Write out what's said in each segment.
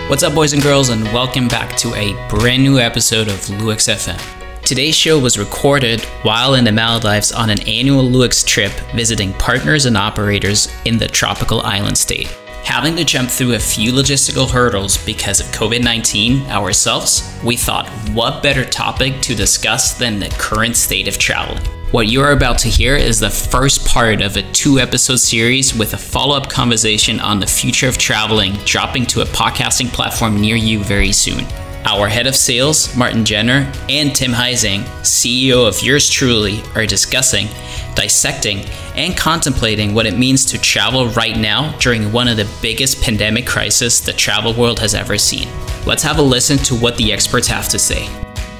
What's up, boys and girls, and welcome back to a brand new episode of Luix FM. Today's show was recorded while in the Maldives on an annual Luix trip visiting partners and operators in the tropical island state. Having to jump through a few logistical hurdles because of COVID-19 ourselves, we thought what better topic to discuss than the current state of traveling. What you are about to hear is the first part of a 2-episode series with a follow-up conversation on the future of traveling, dropping to a podcasting platform near you very soon. Our head of sales, Martin Jenner, and Tim Heising, CEO of Yours Truly, are discussing, dissecting, and contemplating what it means to travel right now during one of the biggest pandemic crises the travel world has ever seen. Let's have a listen to what the experts have to say.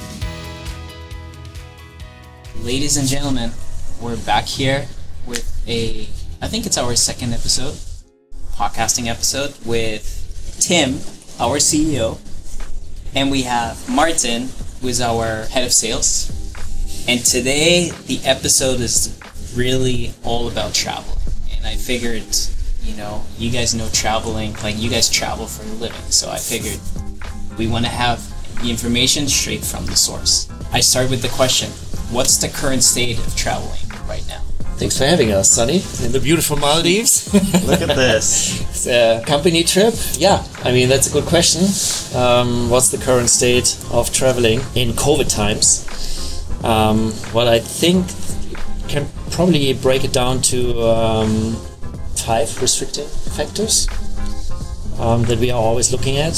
Ladies and gentlemen, we're back here with I think it's our second episode, podcasting episode, with Tim, our CEO, and we have Martin, who is our head of sales. And today, the episode is really all about travel. And I figured, you guys know traveling, you guys travel for a living. So I figured we want to have the information straight from the source. I start with the question. What's the current state of traveling right now? Thanks for having us, Sonny, in the beautiful Maldives. Look at this. It's a company trip. Yeah, that's a good question. What's the current state of traveling in COVID times? Well, I think can probably break it down to 5 restricting factors that we are always looking at.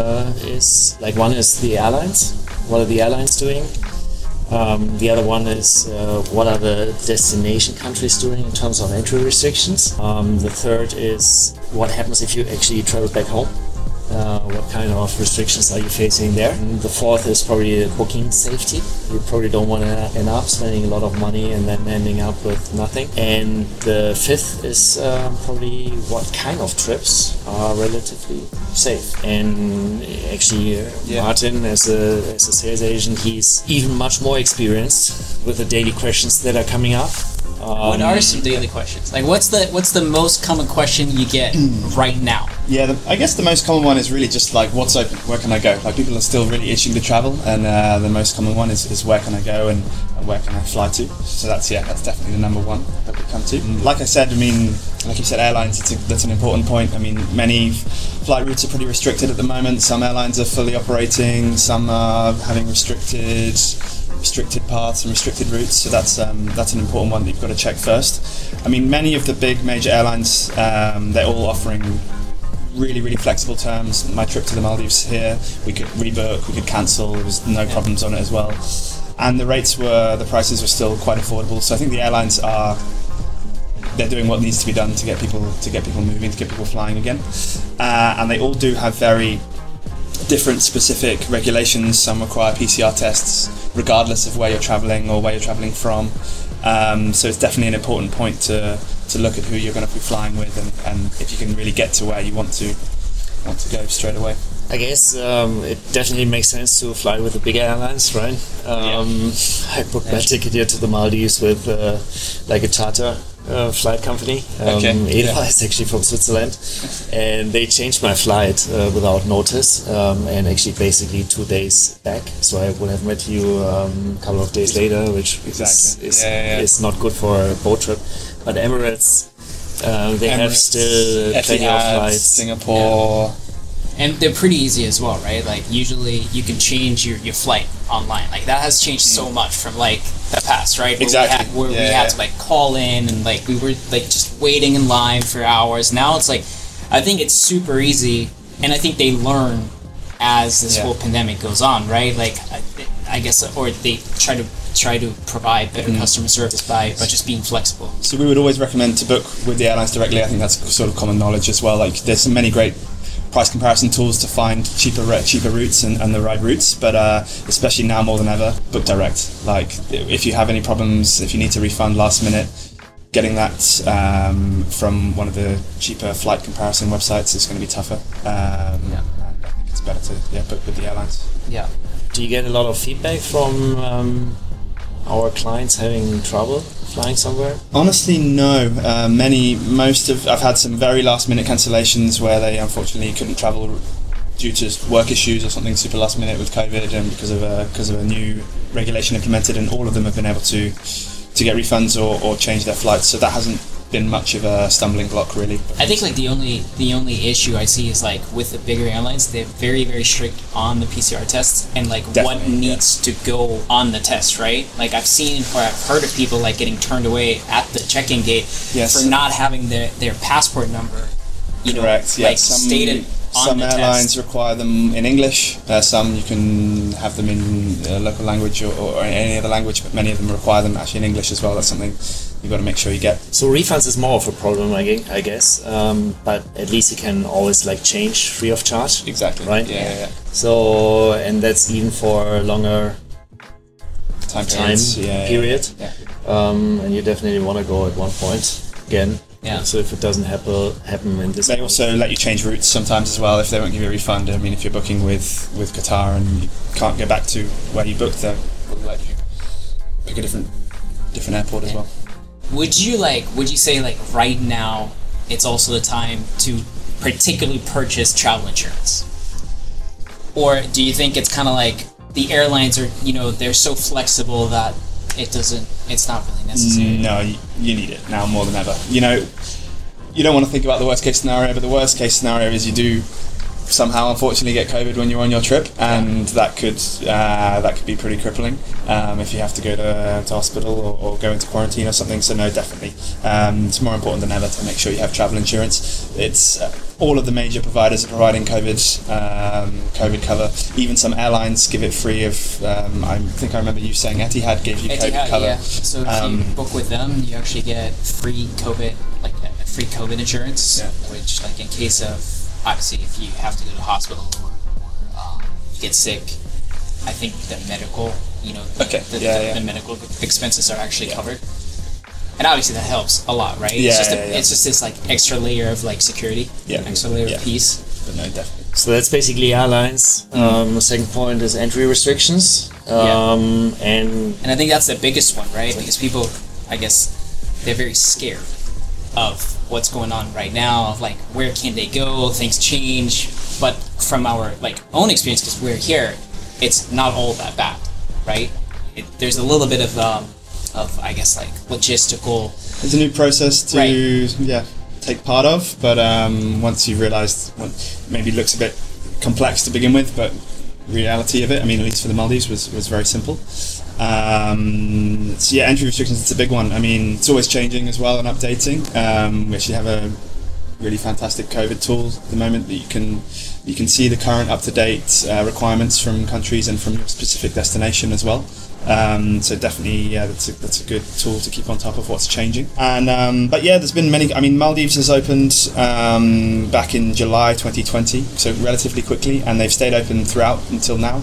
One is the airlines. What are the airlines doing? The other one is what are the destination countries doing in terms of entry restrictions. The third is what happens if you actually travel back home. What kind of restrictions are you facing there? And the fourth is probably booking safety. You probably don't want to end up spending a lot of money and then ending up with nothing. And the fifth is probably what kind of trips are relatively safe. And actually, Martin, as a sales agent, he's even much more experienced with the daily questions that are coming up. What are some daily questions? What's the most common question you get right now? Yeah, I guess the most common one is really just what's open, where can I go? People are still really itching to travel, and the most common one is where can I go and where can I fly to? So that's definitely the number one that we come to. Like I said, like you said, airlines, that's an important point. Many flight routes are pretty restricted at the moment. Some airlines are fully operating, some are having restricted paths and restricted routes, so that's an important one that you've got to check first. Many of the big major airlines, they're all offering really, really flexible terms. My trip to the Maldives here, we could rebook, we could cancel, there was no problems on it as well. And the prices were still quite affordable, so I think the airlines they're doing what needs to be done to get people moving, to get people flying again. And they all do have very different specific regulations. Some require PCR tests regardless of where you're traveling or where you're traveling from. So it's definitely an important point to look at who you're going to be flying with and if you can really get to where you want to go straight away. I guess it definitely makes sense to fly with the bigger airlines, right? I booked my ticket here to the Maldives with a charter flight company. Edelweiss, actually from Switzerland, and they changed my flight without notice, and actually basically 2 days back. So I would have met you a couple of days later, which is not good for a boat trip. But Emirates, they have still plenty of flights. Singapore. Yeah. And they're pretty easy as well, right? Usually you can change your flight online. That has changed so much from the past, right? Exactly. Where we had to call in and we were just waiting in line for hours. Now it's I think it's super easy, and I think they learn as this whole pandemic goes on, right? I guess, or they try to provide better customer service by just being flexible. So we would always recommend to book with the airlines directly. I think that's sort of common knowledge as well. There's so many great price comparison tools to find cheaper routes and the right routes, but especially now more than ever, book direct. If you have any problems, if you need to refund last minute, getting that from one of the cheaper flight comparison websites is going to be tougher. I think it's better to book with the airlines. Yeah. Do you get a lot of feedback from our clients having trouble flying somewhere? Honestly, no. I've had some very last minute cancellations where they unfortunately couldn't travel due to work issues or something super last minute with COVID and because of a new regulation implemented, and all of them have been able to get refunds or change their flights. So that hasn't been much of a stumbling block, really. I think like the only issue I see is like with the bigger airlines, they're very, very strict on the PCR tests and like what needs to go on the test, right? Like I've seen or I've heard of people like getting turned away at the check-in gate for not having their passport number, Correct. Yeah. like stated on some the airlines test. require them in English. Some you can have them in local language or any other language, but many of them require them actually in English as well. That's something you've got to make sure you get. So refunds is more of a problem, I guess, but at least you can always like change free of charge. Exactly. Right. Yeah. So, and that's even for longer time period. Yeah. And you definitely want to go at one point again. Yeah. So if it doesn't happen in this, They also let you change routes sometimes as well if they won't give you a refund. I mean, if you're booking with Qatar and you can't go back to where you booked, they'll let you pick a different airport as well. Would you say like right now it's also the time to particularly purchase travel insurance? Or do you think it's kind of like the airlines are, they're so flexible that it's not really necessary? No, you need it now more than ever. You don't want to think about the worst case scenario, but the worst case scenario is you do somehow unfortunately get COVID when you're on your trip, and that could be pretty crippling if you have to go to hospital or go into quarantine or something. So no, definitely it's more important than ever to make sure you have travel insurance. It's all of the major providers are providing COVID cover. Even some airlines give it free of I think I remember you saying Etihad gave you COVID cover. Yeah. So if you book with them, you actually get free COVID insurance, which like in case of, obviously, if you have to go to the hospital or you get sick, I think the medical, the medical expenses are actually covered, and obviously that helps a lot, right? It's just this like extra layer of like security, extra layer of peace. But no, definitely. So that's basically airlines. The second point is entry restrictions, and I think that's the biggest one, right? Because people, I guess, they're very scared of what's going on right now, of like where can they go, things change, but from our like own experience, because we're here, it's not all that bad, right? There's a little bit of I guess like logistical. It's a new process to take part of, but once you've realised, maybe it looks a bit complex to begin with, but reality of it, I mean, at least for the Maldives, was very simple. So entry restrictions, it's a big one. I mean, it's always changing as well and updating. We actually have a really fantastic COVID tool at the moment that you can see the current up-to-date requirements from countries and from your specific destination as well. So definitely, that's a good tool to keep on top of what's changing. And but there's been many. I mean, Maldives has opened back in July 2020, so relatively quickly, and they've stayed open throughout until now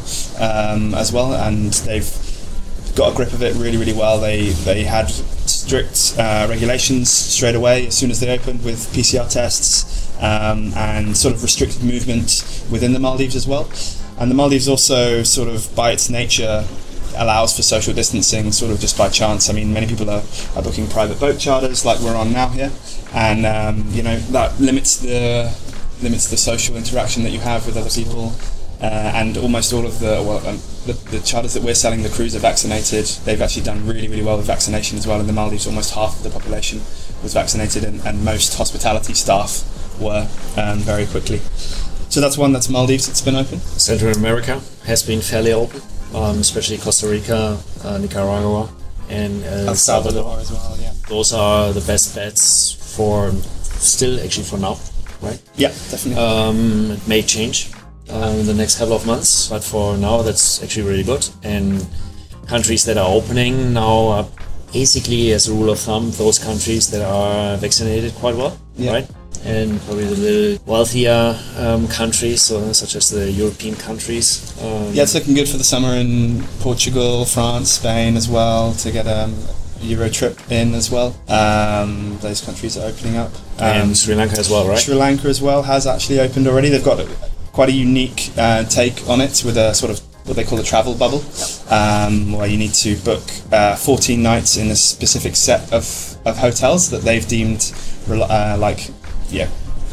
as well, and they've got a grip of it really, really well. They had strict regulations straight away as soon as they opened with PCR tests and sort of restricted movement within the Maldives as well. And the Maldives also sort of by its nature allows for social distancing sort of just by chance. I mean, many people are booking private boat charters like we're on now here, and that limits the social interaction that you have with other people. And almost all of the charters that we're selling, the crews are vaccinated. They've actually done really, really well with vaccination as well. In the Maldives, almost half of the population was vaccinated, and most hospitality staff were very quickly. So that's one. That's Maldives. It's been open. Central America has been fairly open, especially Costa Rica, Nicaragua, and El Salvador as well. Yeah. Those are the best bets for now, right? Yeah, definitely. It may change in the next couple of months, but for now that's actually really good. And countries that are opening now are basically, as a rule of thumb, those countries that are vaccinated quite well, right? And probably the little wealthier countries, such as the European countries. It's looking good for the summer in Portugal, France, Spain as well, to get a Euro trip in as well. Those countries are opening up. And Sri Lanka as well, right? Sri Lanka as well has actually opened already. They've got quite a unique take on it with a sort of what they call the travel bubble, where you need to book 14 nights in a specific set of hotels that they've deemed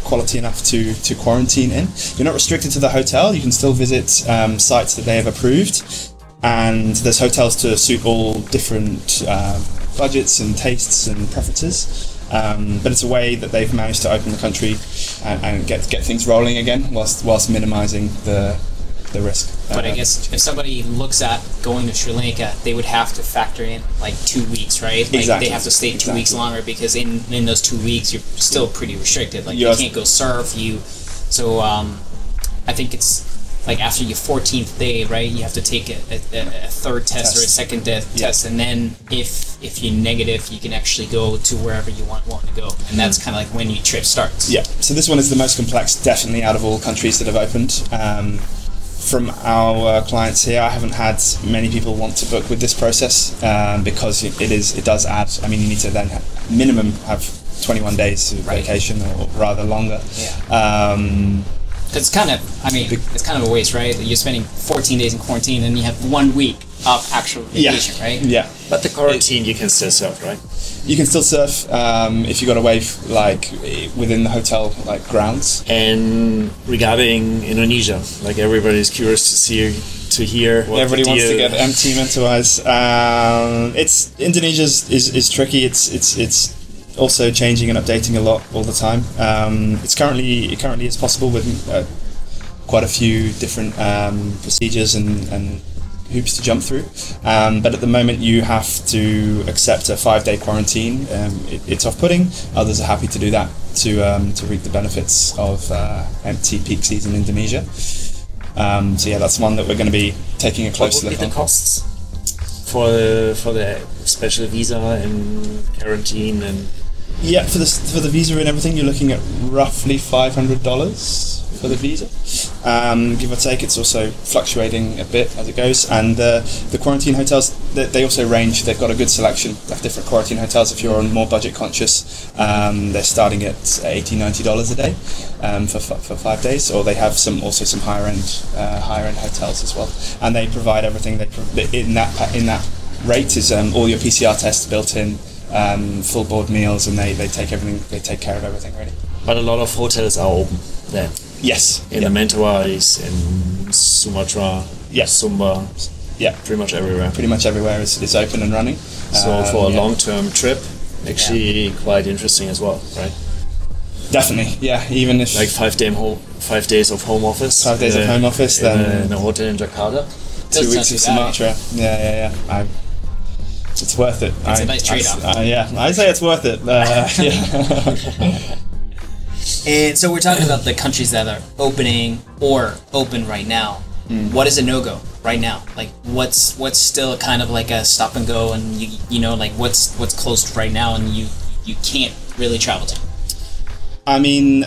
quality enough to quarantine in. You're not restricted to the hotel. You can still visit sites that they have approved, and there's hotels to suit all different budgets and tastes and preferences. But it's a way that they've managed to open the country and get things rolling again, whilst minimising the risk. But I guess if somebody looks at going to Sri Lanka, they would have to factor in like 2 weeks, right? Like Exactly. they have to stay 2 weeks longer, because in those 2 weeks you're still pretty restricted. Like Yes. you can't go surf. So I think it's like after your 14th day, right? You have to take a third test or a second test, and then if you're negative, you can actually go to wherever you want to go, and that's kind of like when your trip starts. Yeah, so this one is the most complex, definitely, out of all countries that have opened. From our clients here, I haven't had many people want to book with this process because it does add. I mean, you need to then minimum have 21 days of vacation, or rather longer. Yeah. It's kind of a waste, right? You're spending 14 days in quarantine, and you have 1 week of actual vacation, right? Yeah. But the quarantine, you can still surf, right? You can still surf if you got away like within the hotel like grounds. And regarding Indonesia, like everybody's curious to hear. What Everybody wants to get empty mental-wise. Indonesia is tricky. It's also changing and updating a lot all the time. It currently is possible with quite a few different procedures and hoops to jump through, but at the moment you have to accept a 5-day quarantine. It's off-putting. Others are happy to do that to reap the benefits of empty peak season Indonesia. So yeah, that's one that we're going to be taking a close look at. What would be on. the costs for the special visa and quarantine and? Yeah, for the visa and everything, you're looking at roughly $500 for the visa, give or take. It's also fluctuating a bit as it goes. And the quarantine hotels, they also range. They've got a good selection of different quarantine hotels. If you're more budget conscious, they're starting at $80-90 a day for 5 days. Or they have some higher end hotels as well. And they provide everything. In that rate is all your PCR tests built in. Full board meals, and they take everything. They take care of everything really. But a lot of hotels are open there. Yes, in the Mentawais, in Sumatra, Sumba, pretty much everywhere. Pretty much everywhere is open and running. So for a long-term trip, actually quite interesting as well, right? Definitely, yeah. Even if like 5 days of home office. 5 days of home office, then in a hotel in Jakarta. 2 weeks in Sumatra. Yeah. It's worth it. It's a nice trade-off. I say it's worth it. And so we're talking about the countries that are opening or open right now. What is a no-go right now? Like what's still kind of like a stop and go, and you know like what's closed right now and you can't really travel to? I mean,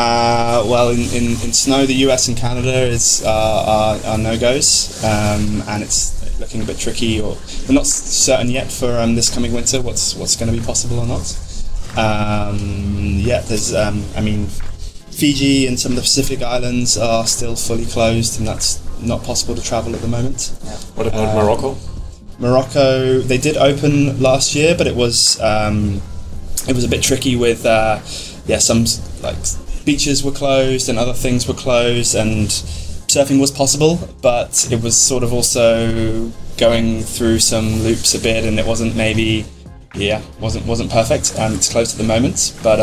in snow, the US and Canada are no-goes, and it's looking a bit tricky, or we're not certain yet for this coming winter what's going to be possible or not. There's Fiji and some of the Pacific Islands are still fully closed, and that's not possible to travel at the moment. What about Morocco? Morocco, they did open last year, but it was a bit tricky with some like beaches were closed and other things were closed, and surfing was possible, but it was sort of also going through some loops a bit, and it wasn't wasn't perfect. It's closed at the moment, but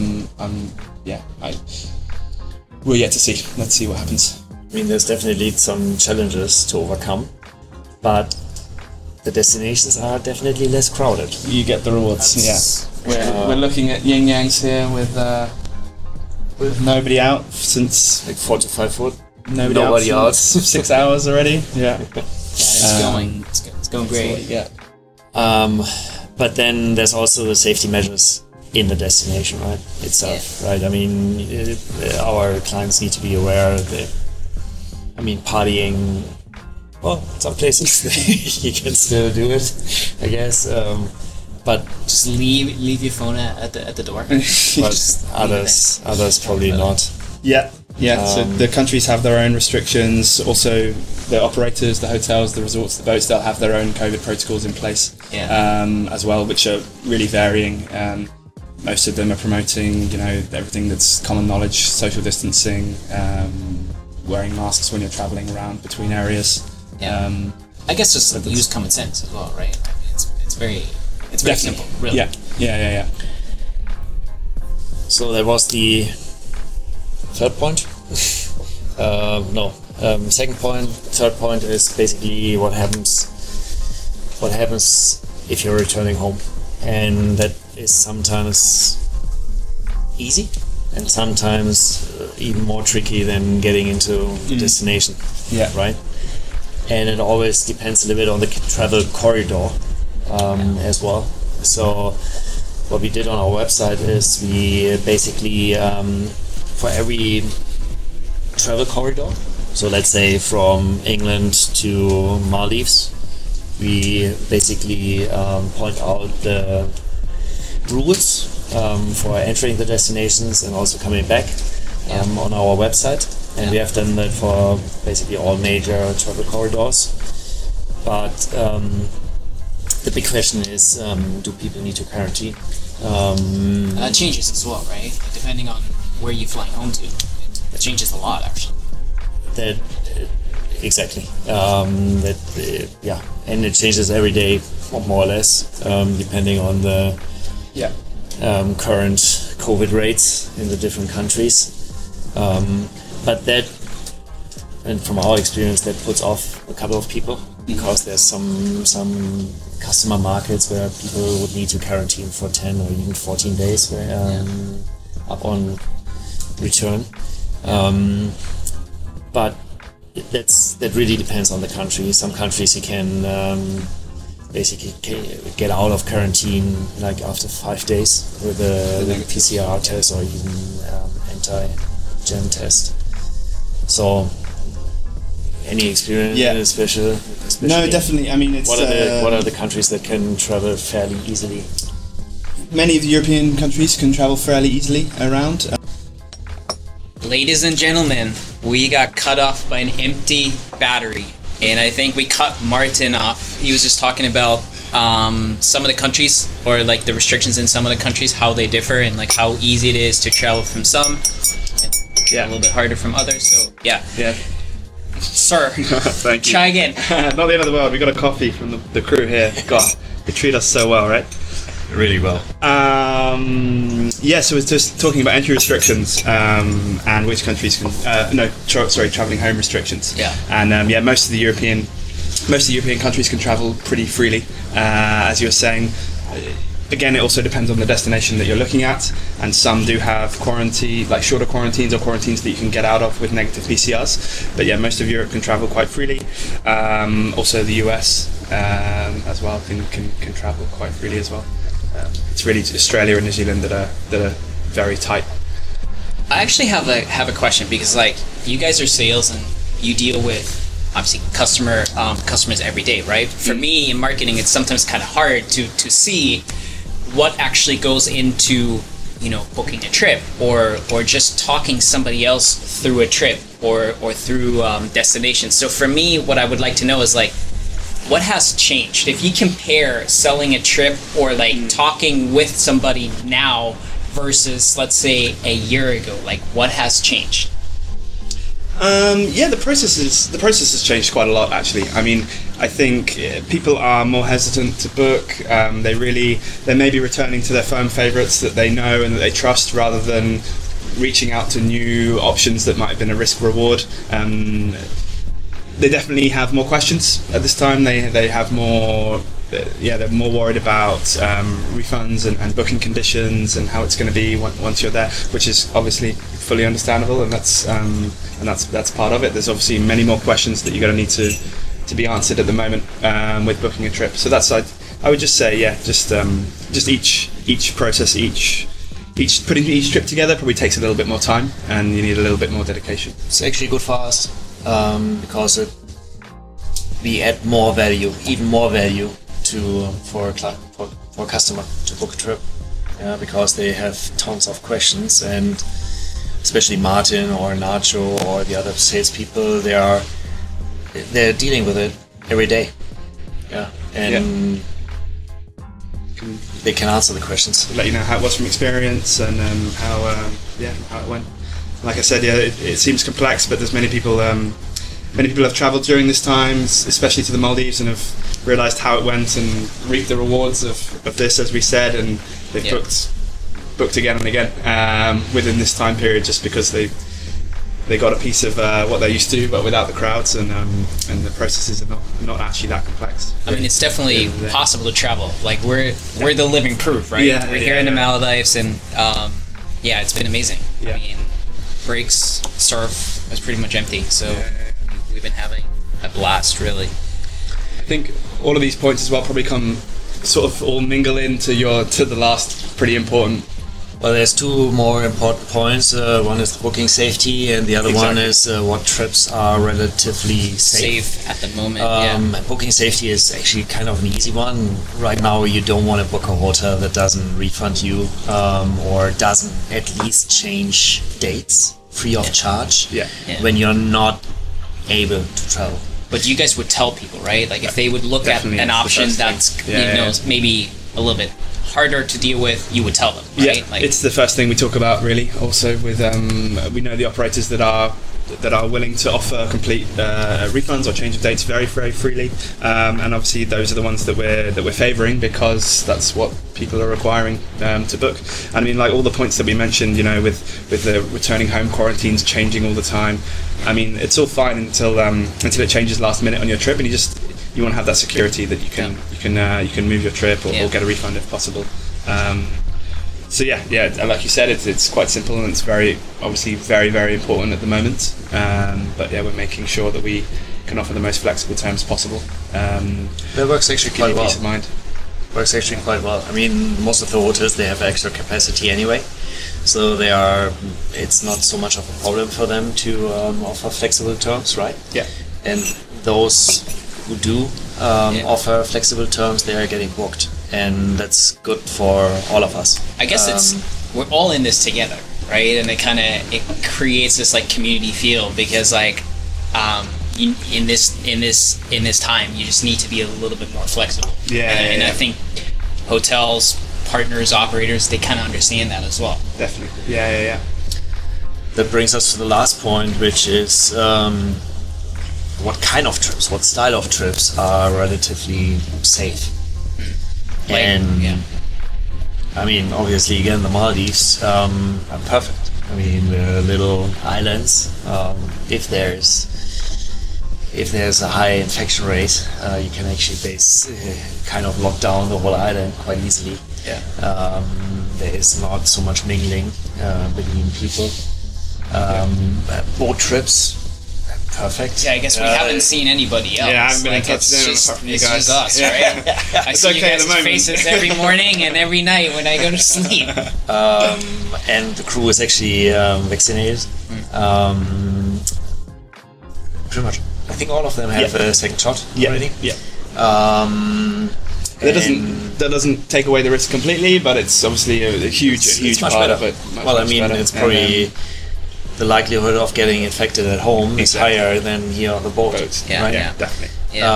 we're yet to see. Let's see what happens. I mean, there's definitely some challenges to overcome, but the destinations are definitely less crowded. You get the rewards. We're looking at Yin Yangs here with nobody out since like 4 to 5 foot. Nobody else. 6 hours already. Yeah. It's going great. Yeah. But then there's also the safety measures in the destination, right? Itself, right? I mean, our clients need to be aware that, partying. Well, some places you can still do it, I guess. But just leave your phone at the door. But others probably not. Yeah. So the countries have their own restrictions. Also, the operators, the hotels, the resorts, the boats, they'll have their own COVID protocols in place as well, which are really varying. most of them are promoting, everything that's common knowledge, social distancing, wearing masks when you're traveling around between areas. Yeah. I guess just use common sense as well, right? I mean, it's very simple, really. Yeah. So that was the third point. Second point. Third point is basically what happens if you're returning home, and that is sometimes easy and sometimes even more tricky than getting into the destination. Yeah. Right. And it always depends a little bit on the travel corridor as well. So what we did on our website is we basically for every travel corridor, so let's say from England to Maldives, we basically point out the rules for entering the destinations and also coming back on our website. And we have done that for basically all major travel corridors. But the big question is, do people need to quarantine? And that changes as well, right? Depending on where you're flying home to. It changes a lot, actually. Exactly. And it changes every day, more or less, depending on the current COVID rates in the different countries. But that, and from our experience, that puts off a couple of people because there's some customer markets where people would need to quarantine for 10 or even 14 days upon return. But that really depends on the country. Some countries you can basically get out of quarantine like after 5 days with a PCR test or even anti-gen test. So, any experience especially? No, definitely. I mean, it's what are the countries that can travel fairly easily? Many of the European countries can travel fairly easily around. Ladies and gentlemen, we got cut off by an empty battery, and I think we cut Martin off. He was just talking about some of the countries, or like the restrictions in some of the countries, how they differ, and like how easy it is to travel from some, and a little bit harder from others. So yeah. Sir, thank you. Try again. Not the end of the world. We got a coffee from the crew here. God, they treat us so well, right? Really well. So it's just talking about entry restrictions and which countries can. Traveling home restrictions. Yeah. And most of the European countries can travel pretty freely, as you were saying. Again, it also depends on the destination that you're looking at, and some do have quarantine, like shorter quarantines or quarantines that you can get out of with negative PCRs. But most of Europe can travel quite freely. Also, the US as well can travel quite freely as well. It's really Australia and New Zealand that are very tight. I actually have a question, because like you guys are sales and you deal with obviously customers every day, right? For me in marketing, it's sometimes kind of hard to see what actually goes into booking a trip or just talking somebody else through a trip or through destinations. So for me, what I would like to know is like, what has changed? If you compare selling a trip or like talking with somebody now versus, let's say, a year ago, like what has changed? The process has changed quite a lot, actually. I mean, I think people are more hesitant to book. They may be returning to their firm favourites that they know and that they trust, rather than reaching out to new options that might have been a risk reward. They definitely have more questions at this time. They have more. They're more worried about refunds and booking conditions and how it's going to be once you're there, which is obviously fully understandable, and that's part of it. There's obviously many more questions that you're going to need to be answered at the moment with booking a trip. So that's I would just say just each process, putting each trip together probably takes a little bit more time, and you need a little bit more dedication. It's actually good for us because we add more value, even more value for a customer to book a trip, because they have tons of questions, and especially Martin or Nacho or the other salespeople, they're dealing with it every day, they can answer the questions. Let you know how it was from experience and how it went. Like I said, it seems complex, but there's many people have travelled during this time, especially to the Maldives, and have realised how it went and reaped the rewards of this, as we said, and they've booked again and again within this time period, just because they got a piece of what they're used to, but without the crowds, and the processes are not actually that complex. I mean, it's definitely possible to travel. Like we're the living proof, right? Yeah, we're here in the Maldives, and it's been amazing. Yeah. I mean, breaks, surf was pretty much empty, so we've been having a blast, really. I think all of these points as well probably come sort of all mingle into the last pretty important. Well, there's two more important points. One is booking safety, and the other one is what trips are relatively safe at the moment. Booking safety is actually kind of an easy one. Right now, you don't want to book a hotel that doesn't refund you or doesn't at least change dates free of charge when you're not able to travel. But you guys would tell people, right? Like if they would look at an option that's maybe a little bit harder to deal with, you would tell them, right? Yeah, it's the first thing we talk about, really. Also, with we know the operators that are willing to offer complete refunds or change of dates very, very freely, and obviously those are the ones that we're favouring, because that's what people are requiring to book. And I mean, like all the points that we mentioned, with the returning home quarantines changing all the time. I mean, it's all fine until it changes last minute on your trip, and you want to have that security that you can move your trip or get a refund if possible. So like you said, it's quite simple, and it's obviously very, very important at the moment. But we're making sure that we can offer the most flexible terms possible. That works actually quite well. Peace of mind. Works actually quite well. I mean, most of the hotels, they have extra capacity anyway, so it's not so much of a problem for them to offer flexible terms, right? Yeah. And those who do offer flexible terms, they are getting booked, and that's good for all of us. I guess we're all in this together, right? And it creates this like community feel, because like in this time you just need to be a little bit more flexible. And I think hotels, partners, operators, they kind of understand that as well. Definitely. Yeah. That brings us to the last point, which is what kind of trips, what style of trips are relatively safe. I mean, obviously, again, the Maldives are perfect. I mean, we're little islands. If there's a high infection rate, you can actually kind of lock down the whole island quite easily. There is not so much mingling between people. Boat trips, perfect. Yeah, I guess we haven't seen anybody else. Yeah, I haven't been in touch with them apart from you guys. It's just us, right? I see you guys' faces every morning and every night when I go to sleep. And the crew is actually vaccinated. Pretty much. I think all of them have a second shot already. Yeah. That doesn't take away the risk completely, but it's obviously a huge part of it. Well, I mean, it's probably the likelihood of getting infected at home is higher than here on the boat. Right? Yeah, definitely.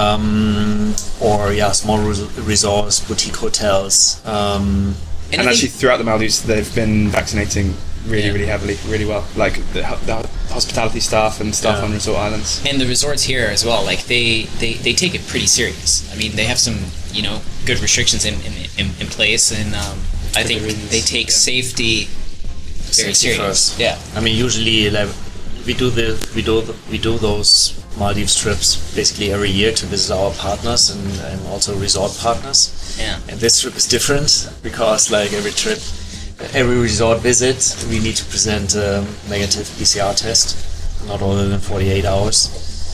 Small resorts, boutique hotels. And actually, throughout the Maldives, they've been vaccinating really heavily, really well. Like the hospitality staff and staff on resort islands. And the resorts here as well. Like they take it pretty serious. I mean, they have some good restrictions in place, and I think they take safety very serious. First. Yeah. I mean, usually we do those Maldives trips basically every year to visit our partners and also resort partners. Yeah. And this trip is different because like every resort visit, we need to present a negative PCR test, not older than 48 hours.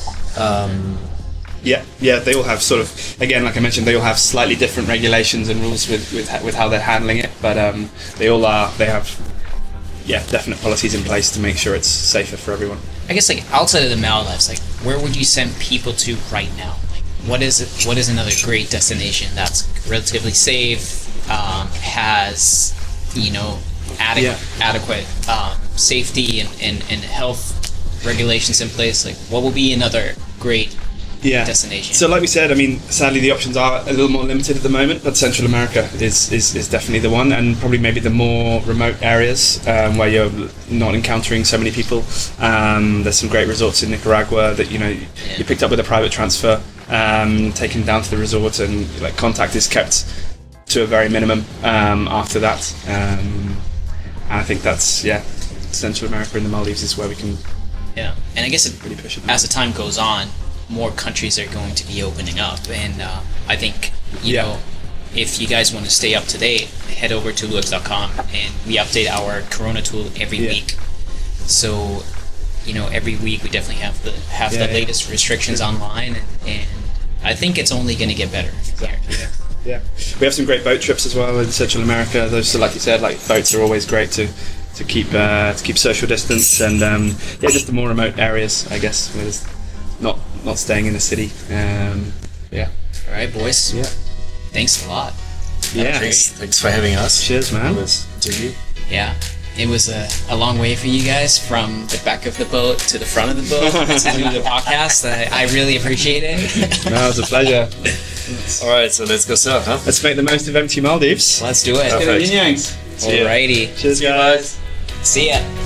They all have sort of, again, like I mentioned, they all have slightly different regulations and rules with how they're handling it, but they have definite policies in place to make sure it's safer for everyone. I guess like outside of the Maldives, like where would you send people to right now? Like what is another great destination that's relatively safe, has adequate safety and health regulations in place? Like what would be another great destination. So like we said, I mean, sadly the options are a little more limited at the moment, but Central America is definitely the one, and probably maybe the more remote areas where you're not encountering so many people. There's some great resorts in Nicaragua that you picked up with a private transfer, taken down to the resort, and like contact is kept to a very minimum after that. And I think that's Central America and the Maldives is where we can. Yeah, and I guess really push it. As the time goes on, more countries are going to be opening up, and I think you know, if you guys want to stay up to date, head over to Luex.com, and we update our Corona tool every week. So every week we definitely have the latest restrictions online, and I think it's only going to get better. Exactly. Yeah, we have some great boat trips as well in Central America. Those, so like you said, like boats are always great to keep social distance, and just the more remote areas, I guess, where there's not staying in the city. All right, boys. Yeah. Thanks a lot. Yeah. Thanks for having us. Cheers, man. Yeah. It was a long way for you guys from the back of the boat to the front of the boat to do the podcast. I really appreciate it. No, it was a pleasure. All right, so let's go surf, huh? Let's make the most of empty Maldives. Let's do it. Perfect. Yin Yangs. Alrighty. Cheers, guys. See ya.